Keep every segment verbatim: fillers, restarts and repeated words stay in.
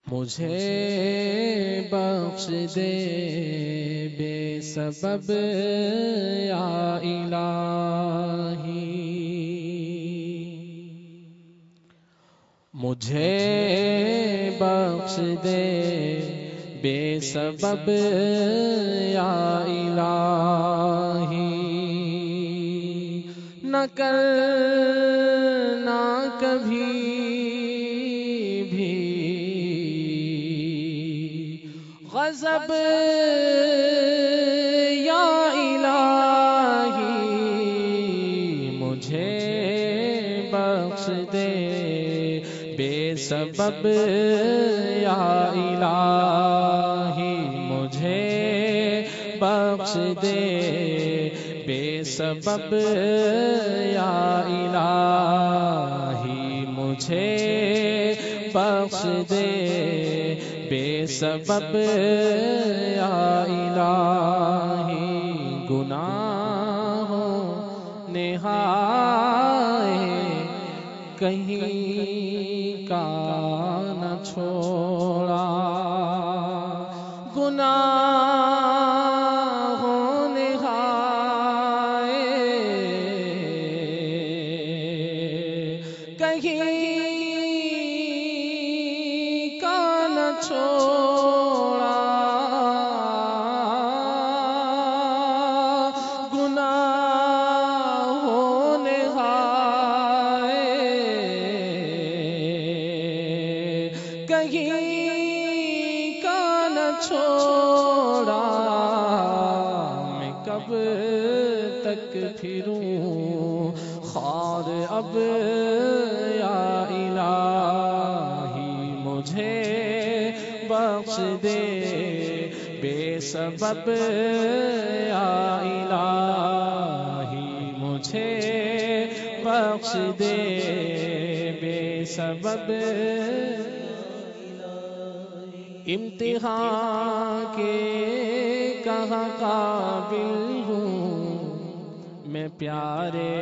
مجھے بخش دے بے سبب یا الہی، مجھے بخش دے بے سبب یا الہی، نہ کرنا کبھی بھی غضب یا الہی، مجھے بخش دے بے سبب یا الہی، مجھے بخش دے بے سبب یا الہی، مجھے بخش دے بے سبب یا الہی، گناہوں نہائے کہیں کا نہ چھوڑا، گناہوں نہائے کہیں کا نہ چھوڑا، گناہوں نہائے کہیں کا نہ چھوڑا، میں کب تک پھروں خار اب یا الہی، مجھے بخش دے بے سبب یا الہی، مجھے بخش دے بے سبب، امتحان کے کہاں قابل ہوں میں پیارے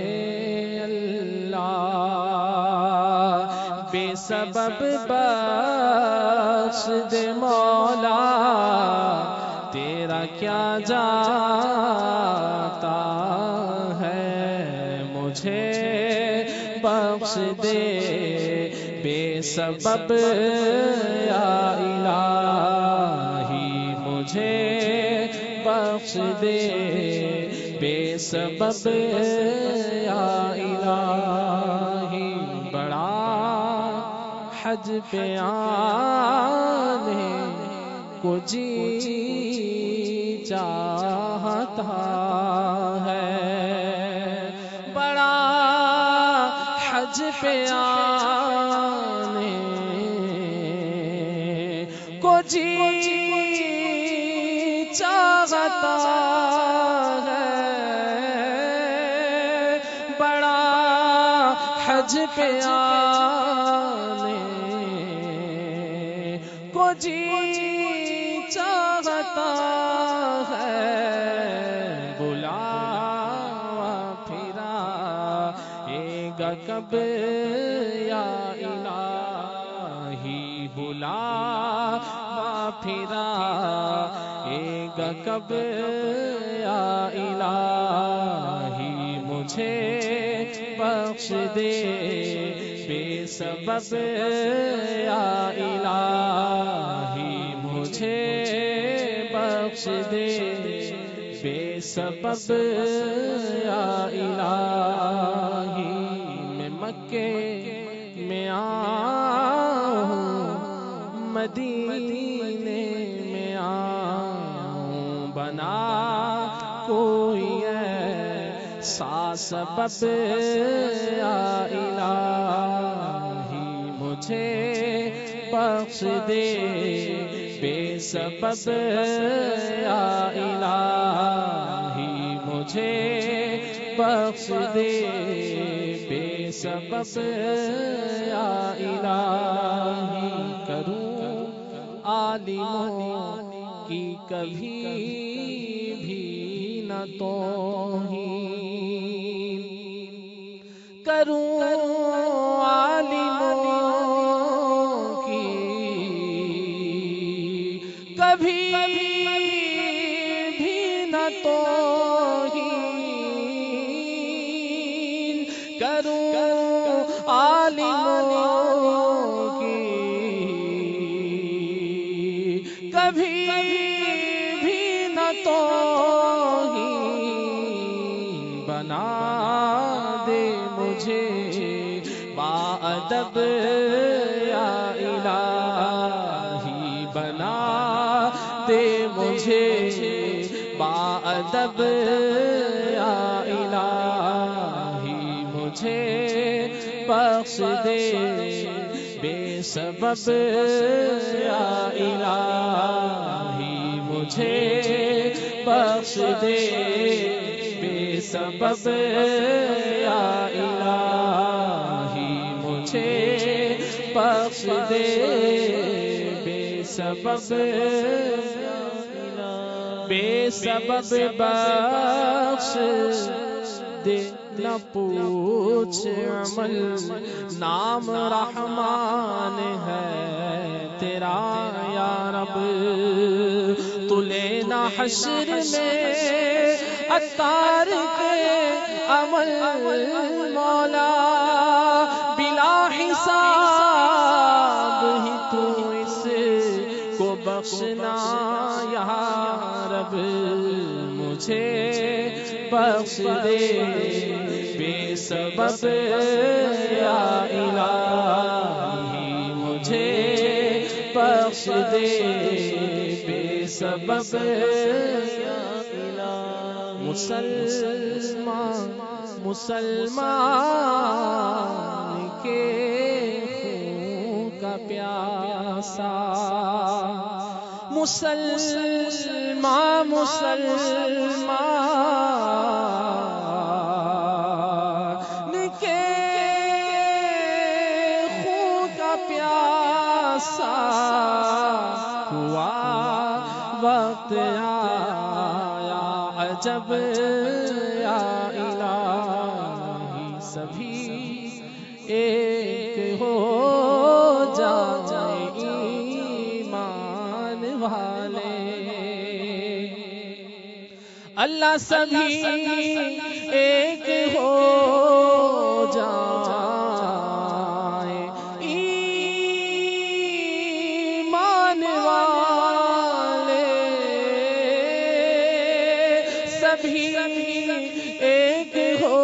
اللہ، بے سبب بخش دے مولا، تیرا کیا جاتا ہے، مجھے بخش دے بے سبب یا الہی، مجھے بخش دے بے سبب یا الہی، بڑا حج پہ آنے کو جی چاہتا ہے، بڑا حج پہ آنے کو جی چاہتا ہے، بڑا حج پہ آنے کو جی چاہتا ہے، بلاوا پھرا اے گا کب یا الہی، بلاوا پھرا اے گا کب یا الہی، مجھے بخش دے بے سبب یا الہی، مجھے بخش دے بے سبب یا الہی، میں مکے میں آؤں مدینے میں آؤں، بنا کوئی ایسا سبب یا الہی، مجھے بخش دے بے سبب یا الہی، مجھے بخش دے بے سبب یا الہی، کروں عالموں کی کبھی بھی نہ توہین، کروں عالموں کی کبھی بھی نہ توہین کروں عالموں کی، کبھی بھی نہ توہین بنا دے مجھے باادب یا الہی، بنا دے مجھے باادب یا الہی، مجھے بخش دے بے سبب یا الہی، مجھے بخش دے بے سبب یا الہی، مجھے بخش دے بے سبب بے سبب بخش دے، نہ پوچھ عمل نام رحمان ہے تیرا یا رب، تو لینا حشر میں اتار کے عمل مولا، بلا حساب ہی تو اس کو بخشنا یا رب، مجھے بخش دے بے سبب یا الہی، مجھے بخش دے بے سبب یا الہی، مسلمان مسلمان کے خون کا پیاسا، مسلمان مسلمان کے خون کا پیاسا، ہوا وقت آیا عجب یا الہی، سبھی ایک ہو جائیں ایمان والے، اللہ سبھی ایک ہو جائیں ایمان والے، سبھی ایک ہو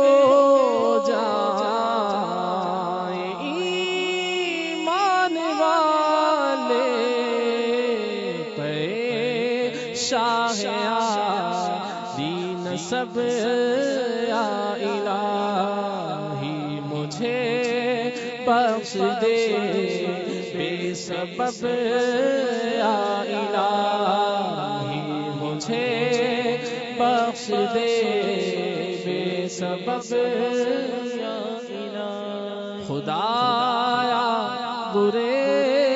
جائیں ایمان والے، پے شاہ دین سب یا الہی، مجھے بخش دے بے سبب یا الہی، مجھے بخش دے بے سبب یا الہی، خدایا برے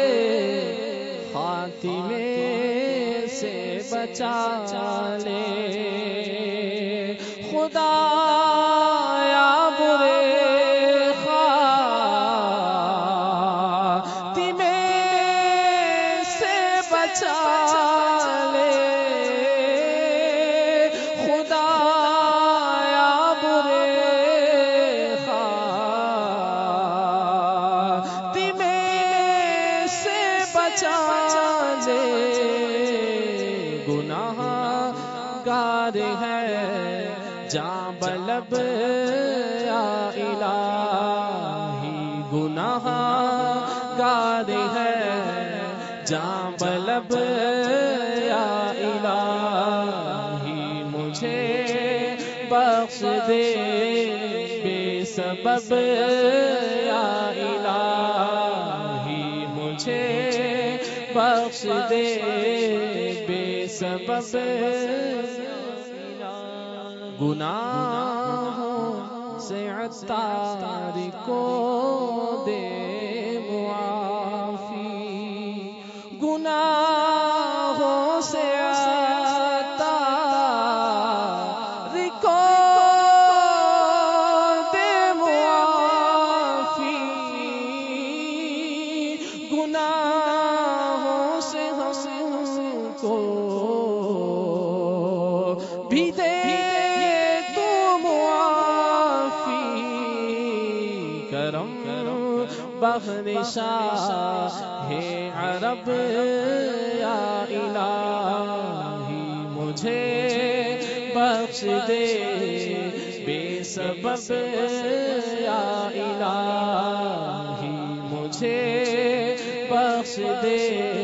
خاتمے سے بچا لے، خدایا برے خاتمے سے بچا لے، خدایا برے خاتمے سے بچا لے، گناہ گار ہے جاں بلب یا الہی، گناہ گار ہے جاں بلب یا الہی، مجھے بخش دے بے سبب یا الہی، مجھے بخش دے بے سبب، گناہوں سے عطار کو دے معافی، گناہوں سے عطار کو دے معافی، گناہوں سے ہم کو بھی دے تو معافی کرم بخشا ہے عرب یا الہی مجھے بخش دے بے سبب یا الہی مجھے بخش دے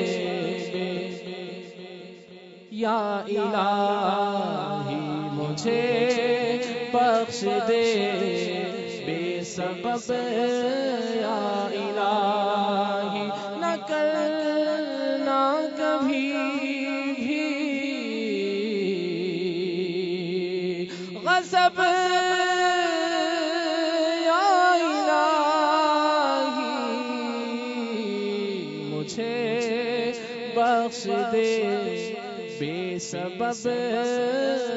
یا الہی مجھے بخش دے بے سبب یا الہی نہ کرنا کبھی بھی غضب یا الہی مجھے بخش دے بے سبب